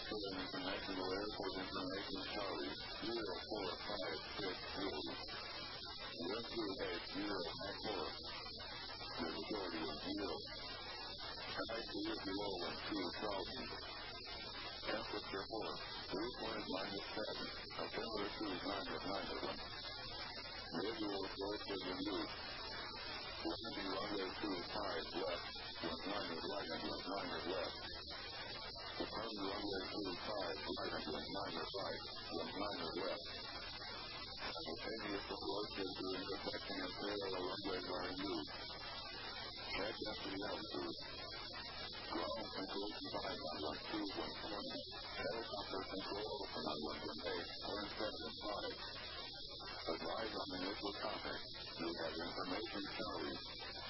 International Airport Information Charlie 0456 028 Visibility of 0. Sky is low and 2000. Temperature 4. Dew point -7. Altimeter 2 Visual source is in use. Landing runway 25 left. With 9 right and with 9 left. Departing runway 25 right and with 9 right. With 9 left. Simultaneous approaches to intersecting and parallel runways are in use. Check entry altitude. Ground control combined on 12.1. Helicopter control open on 1.8. Current 7.5. Advise on initial contact. You have information Charlie.